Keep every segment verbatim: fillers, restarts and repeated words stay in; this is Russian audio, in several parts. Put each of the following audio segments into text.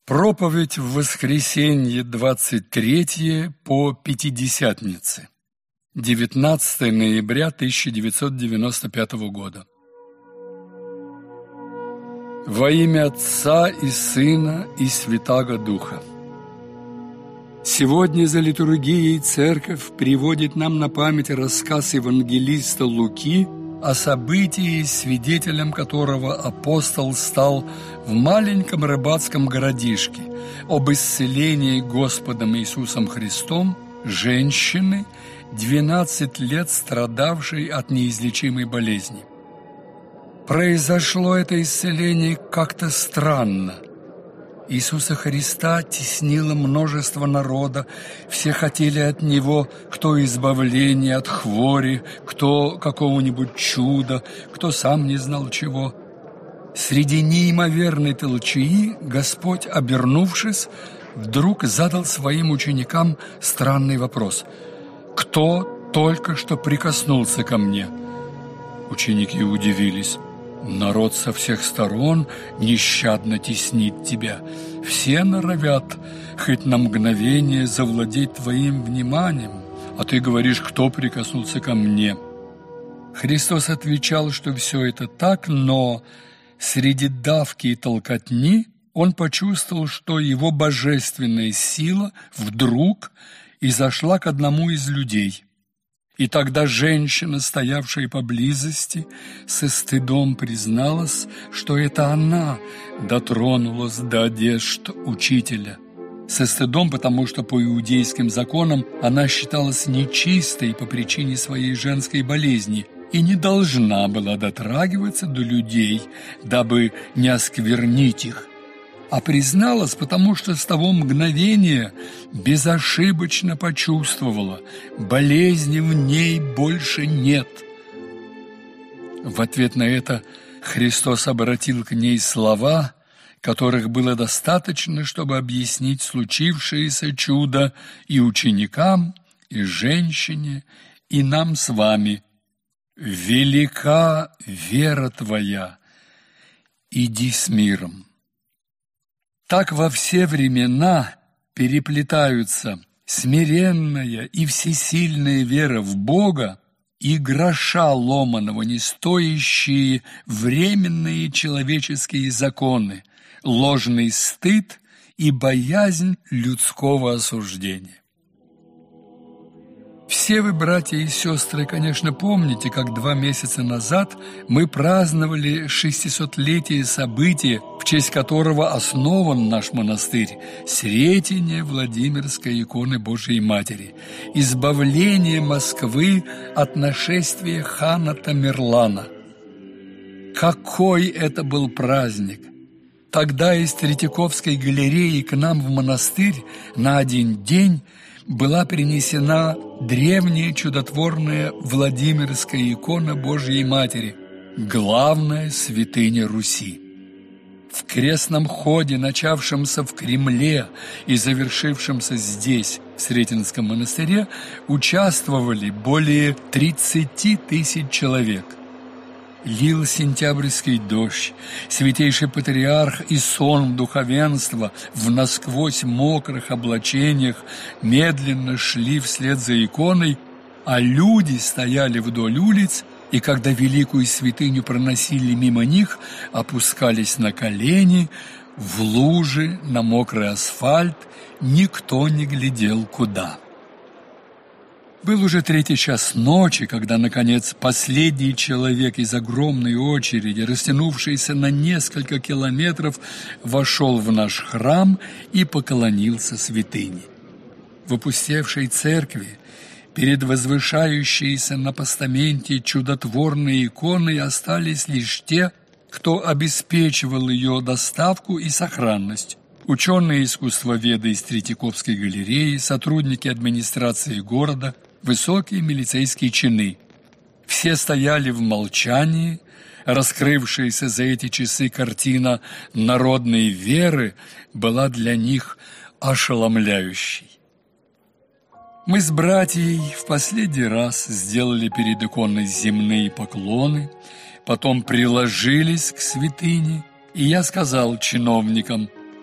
Проповедь в воскресенье двадцать третье по Пятидесятнице, девятнадцатое ноября тысяча девятьсот девяносто пятого года. Во имя Отца и Сына и Святаго Духа. Сегодня за литургией Церковь приводит нам на память рассказ евангелиста Луки о событии, свидетелем которого апостол стал в маленьком рыбацком городишке, об исцелении Господом Иисусом Христом женщины, двенадцать лет страдавшей от неизлечимой болезни. Произошло это исцеление как-то странно. Иисуса Христа теснило множество народа, все хотели от Него кто избавления от хвори, кто какого-нибудь чуда, кто сам не знал чего. Среди неимоверной толчии Господь, обернувшись, вдруг задал своим ученикам странный вопрос: «Кто только что прикоснулся ко мне?» Ученики удивились. «Народ со всех сторон нещадно теснит тебя. Все норовят хоть на мгновение завладеть твоим вниманием, а ты говоришь, кто прикоснулся ко мне?» Христос отвечал, что все это так, но среди давки и толкотни он почувствовал, что его божественная сила вдруг изошла к одному из людей. И тогда женщина, стоявшая поблизости, со стыдом призналась, что это она дотронулась до одежд учителя. Со стыдом, потому что по иудейским законам она считалась нечистой по причине своей женской болезни и не должна была дотрагиваться до людей, дабы не осквернить их. А призналась, потому что с того мгновения безошибочно почувствовала: болезни в ней больше нет. В ответ на это Христос обратил к ней слова, которых было достаточно, чтобы объяснить случившееся чудо и ученикам, и женщине, и нам с вами. «Велика вера твоя, иди с миром». Так во все времена переплетаются смиренная и всесильная вера в Бога и гроша ломаного не стоящие временные человеческие законы, ложный стыд и боязнь людского осуждения. Все вы, братья и сестры, конечно, помните, как два месяца назад мы праздновали шестисотлетие события, в честь которого основан наш монастырь – Сретение Владимирской иконы Божией Матери, избавление Москвы от нашествия хана Тамерлана. Какой это был праздник! Тогда из Третьяковской галереи к нам в монастырь на один день была принесена древняя чудотворная Владимирская икона Божьей Матери, главная святыня Руси. В крестном ходе, начавшемся в Кремле и завершившемся здесь, в Сретенском монастыре, участвовали более тридцати тысяч человек. Лил сентябрьский дождь, святейший патриарх и сон духовенства в насквозь мокрых облачениях медленно шли вслед за иконой, а люди стояли вдоль улиц, и когда великую святыню проносили мимо них, опускались на колени, в лужи, на мокрый асфальт, никто не глядел куда. Был уже третий час ночи, когда, наконец, последний человек из огромной очереди, растянувшейся на несколько километров, вошел в наш храм и поклонился святыне. В опустевшей церкви, перед возвышающейся на постаменте чудотворной иконой, остались лишь те, кто обеспечивал ее доставку и сохранность. Ученые-искусствоведы из Третьяковской галереи, сотрудники администрации города, высокие милицейские чины. Все стояли в молчании. Раскрывшаяся за эти часы картина народной веры была для них ошеломляющей. Мы с братьей в последний раз сделали перед иконой земные поклоны, потом приложились к святыне, и я сказал чиновникам: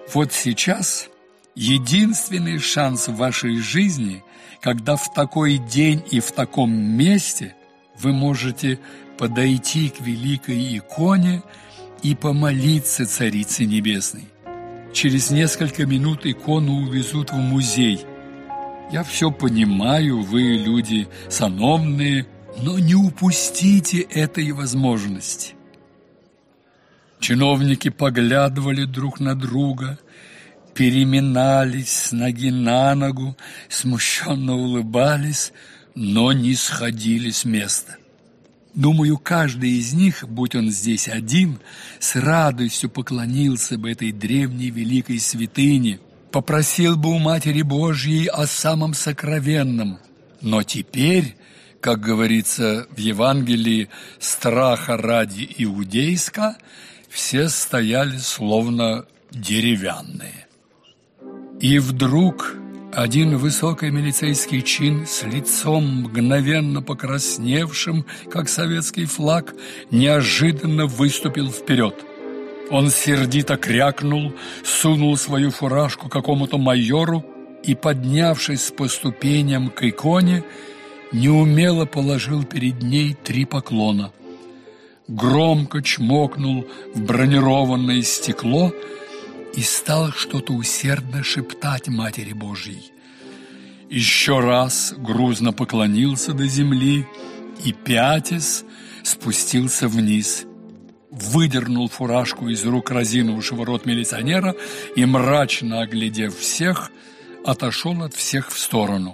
Вот сейчас единственный шанс в вашей жизни, когда в такой день и в таком месте вы можете подойти к великой иконе и помолиться Царице Небесной. Через несколько минут икону увезут в музей. Я все понимаю, вы люди сановные, но не упустите этой возможности. Чиновники поглядывали друг на друга, переминались с ноги на ногу, смущенно улыбались, но не сходили с места. Думаю, каждый из них, будь он здесь один, с радостью поклонился бы этой древней великой святыне, попросил бы у Матери Божьей о самом сокровенном. Но теперь, как говорится в Евангелии, страха ради иудейска, все стояли словно деревянные. И вдруг один высокий милицейский чин с лицом мгновенно покрасневшим, как советский флаг, неожиданно выступил вперед. Он сердито крякнул, сунул свою фуражку какому-то майору и, поднявшись по ступеням к иконе, неумело положил перед ней три поклона. Громко чмокнул в бронированное стекло и стал что-то усердно шептать Матери Божьей. Еще раз грузно поклонился до земли и, пятясь, спустился вниз, выдернул фуражку из рук разинувшего рот милиционера и, мрачно оглядев всех, отошел от всех в сторону.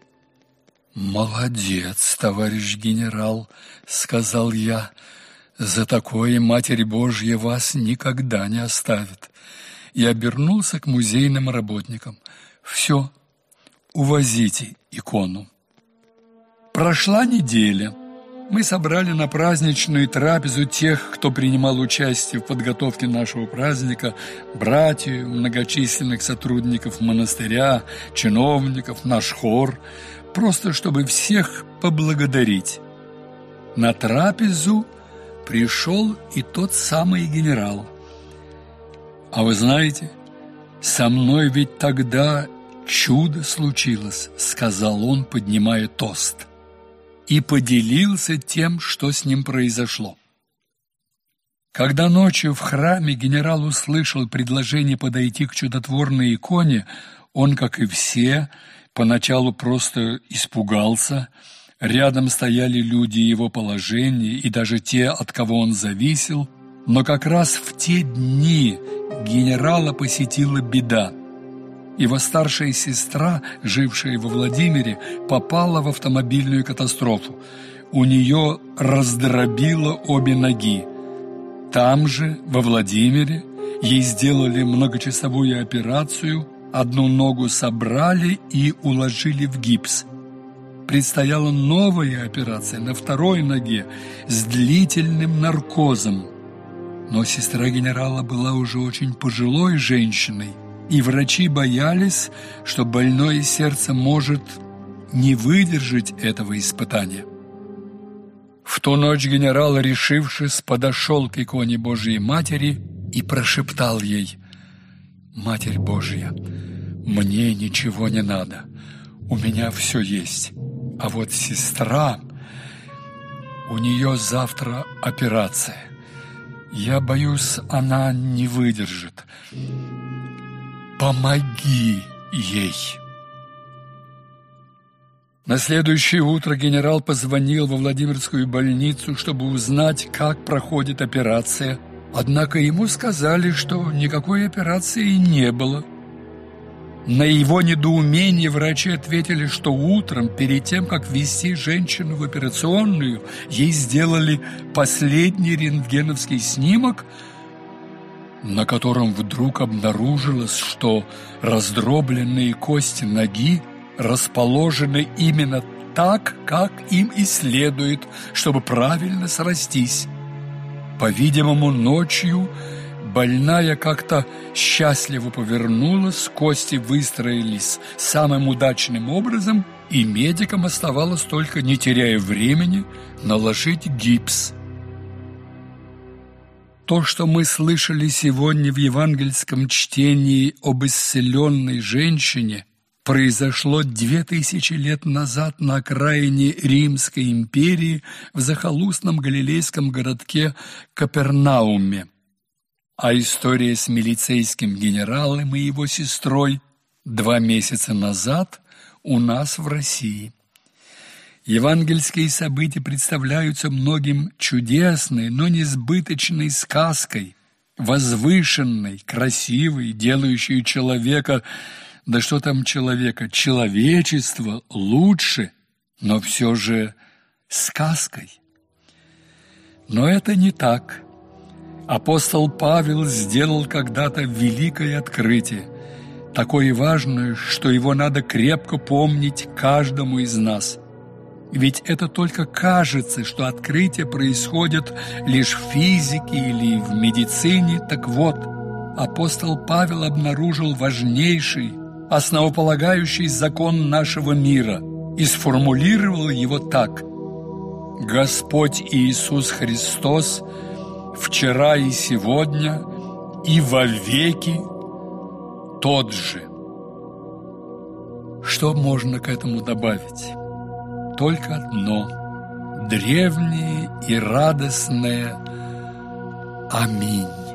«Молодец, товарищ генерал», — сказал я, — «за такое Матерь Божья вас никогда не оставит». И обернулся к музейным работникам. «Все, увозите икону». Прошла неделя. Мы собрали на праздничную трапезу тех, кто принимал участие в подготовке нашего праздника, братьев, многочисленных сотрудников монастыря, чиновников, наш хор, просто чтобы всех поблагодарить. На трапезу пришел и тот самый генерал. А вы знаете, со мной ведь тогда чудо случилось, сказал он, поднимая тост, и поделился тем, что с ним произошло. Когда ночью в храме генерал услышал предложение подойти к чудотворной иконе, он, как и все, поначалу просто испугался. Рядом стояли люди его положения и даже те, от кого он зависел. Но как раз в те дни генерала посетила беда. Его старшая сестра, жившая во Владимире, попала в автомобильную катастрофу. У нее раздробило обе ноги. Там же, во Владимире, ей сделали многочасовую операцию, одну ногу собрали и уложили в гипс. Предстояла новая операция на второй ноге с длительным наркозом. Но сестра генерала была уже очень пожилой женщиной, и врачи боялись, что больное сердце может не выдержать этого испытания. В ту ночь генерал, решившись, подошел к иконе Божией Матери и прошептал ей: «Матерь Божья, мне ничего не надо, у меня все есть, а вот сестра, у нее завтра операция. Я боюсь, она не выдержит. Помоги ей». На следующее утро генерал позвонил во Владимирскую больницу, чтобы узнать, как проходит операция. Однако ему сказали, что никакой операции не было. На его недоумение врачи ответили, что утром, перед тем, как ввести женщину в операционную, ей сделали последний рентгеновский снимок, на котором вдруг обнаружилось, что раздробленные кости ноги расположены именно так, как им и следует, чтобы правильно срастись. По-видимому, ночью больная как-то счастливо повернулась, кости выстроились самым удачным образом, и медикам оставалось только, не теряя времени, наложить гипс. То, что мы слышали сегодня в евангельском чтении об исцеленной женщине, произошло две тысячи лет назад на окраине Римской империи в захолустном галилейском городке Капернауме. А история с милицейским генералом и его сестрой два месяца назад у нас в России. Евангельские события представляются многим чудесной, но несбыточной сказкой, возвышенной, красивой, делающей человека, да что там человека, человечество лучше, но все же сказкой. Но это не так. Апостол Павел сделал когда-то великое открытие, такое важное, что его надо крепко помнить каждому из нас. Ведь это только кажется, что открытия происходят лишь в физике или в медицине. Так вот, апостол Павел обнаружил важнейший, основополагающий закон нашего мира и сформулировал его так: Господь Иисус Христос вчера и сегодня и вовеки тот же. Что можно к этому добавить? Только одно – древнее и радостное «Аминь».